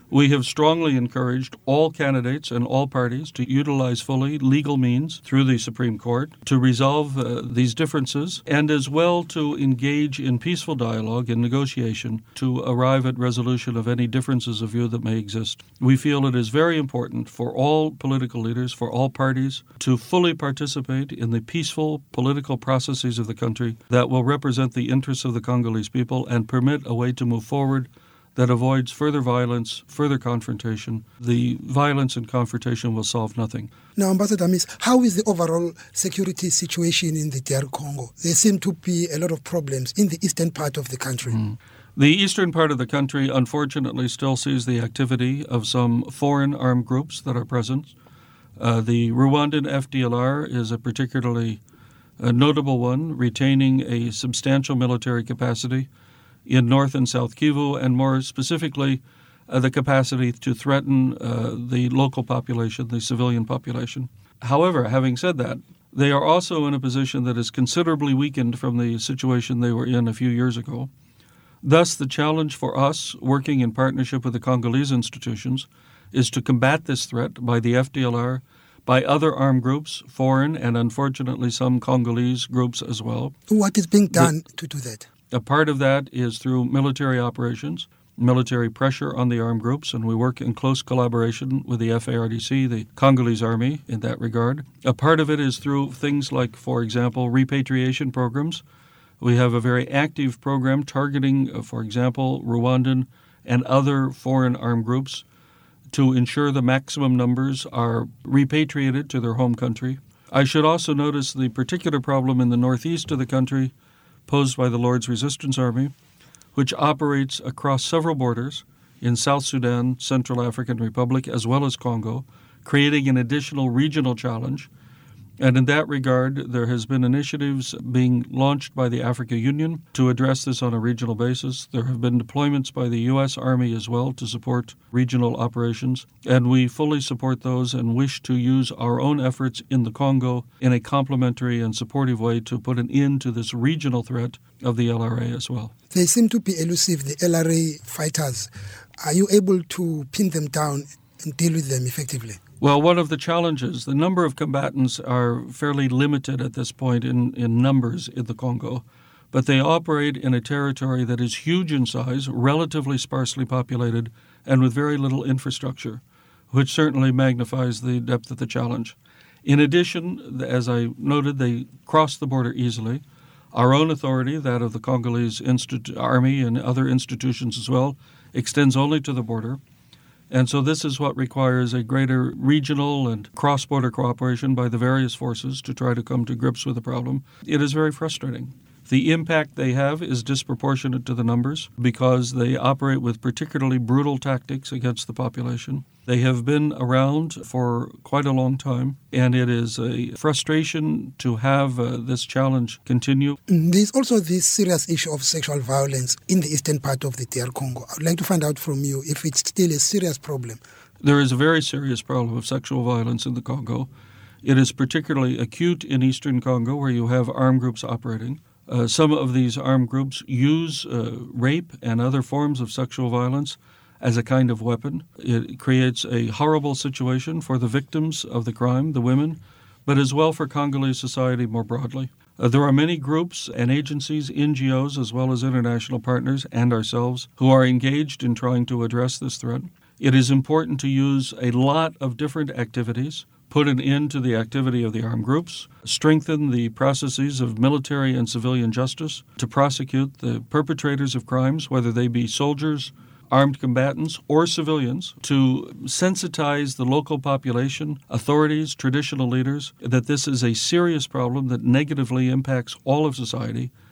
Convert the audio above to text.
We have strongly encouraged all candidates and all parties to utilize fully legal means through the Supreme Court to resolve these differences and as well to engage in peaceful dialogue and negotiation to arrive at resolution of any differences of view that may exist. We feel it is very important for all political leaders, for all parties, to fully participate in the peaceful political processes of the country that will represent the interests of the Congolese people and permit a way to move forward that avoids further violence, further confrontation. The violence and confrontation will solve nothing. Now, Ambassador Miss, how is the overall security situation in the DR Congo? There seem to be a lot of problems in the eastern part of the country. The eastern part of the country, unfortunately, still sees the activity of some foreign armed groups that are present. The Rwandan FDLR is a particularly notable one, retaining a substantial military capacity in North and South Kivu, and more specifically, the capacity to threaten the local population, the civilian population. However, having said that, they are also in a position that is considerably weakened from the situation they were in a few years ago. Thus, the challenge for us, working in partnership with the Congolese institutions, is to combat this threat by the FDLR, by other armed groups, foreign and unfortunately some Congolese groups as well. What is being done to do that? A part of that is through military operations, military pressure on the armed groups, and we work in close collaboration with the FARDC, the Congolese army, in that regard. A part of it is through things like, for example, repatriation programs. We have a very active program targeting, for example, Rwandan and other foreign armed groups to ensure the maximum numbers are repatriated to their home country. I should also notice the particular problem in the northeast of the country posed by the Lord's Resistance Army, which operates across several borders in South Sudan, Central African Republic, as well as Congo, creating an additional regional challenge. And in that regard, there has been initiatives being launched by the Africa Union to address this on a regional basis. There have been deployments by the U.S. Army as well to support regional operations, and we fully support those and wish to use our own efforts in the Congo in a complementary and supportive way to put an end to this regional threat of the LRA as well. They seem to be elusive, the LRA fighters. Are you able to pin them down and deal with them effectively? Well, one of the challenges, the number of combatants are fairly limited at this point in numbers in the Congo, but they operate in a territory that is huge in size, relatively sparsely populated, and with very little infrastructure, which certainly magnifies the depth of the challenge. In addition, as I noted, they cross the border easily. Our own authority, that of the Congolese Army and other institutions as well, extends only to the border. And so this is what requires a greater regional and cross-border cooperation by the various forces to try to come to grips with the problem. It is very frustrating. The impact they have is disproportionate to the numbers because they operate with particularly brutal tactics against the population. They have been around for quite a long time, and it is a frustration to have this challenge continue. There's also this serious issue of sexual violence in the eastern part of the DR Congo. I'd like to find out from you if it's still a serious problem. There is a very serious problem of sexual violence in the Congo. It is particularly acute in eastern Congo, where you have armed groups operating. Some of these armed groups use rape and other forms of sexual violence as a kind of weapon. It creates a horrible situation for the victims of the crime, the women, but as well for Congolese society more broadly. There are many groups and agencies, NGOs, as well as international partners and ourselves, who are engaged in trying to address this threat. It is important to use a lot of different activities, put an end to the activity of the armed groups, strengthen the processes of military and civilian justice to prosecute the perpetrators of crimes, whether they be soldiers, armed combatants, or civilians, to sensitize the local population, authorities, traditional leaders, that this is a serious problem that negatively impacts all of society,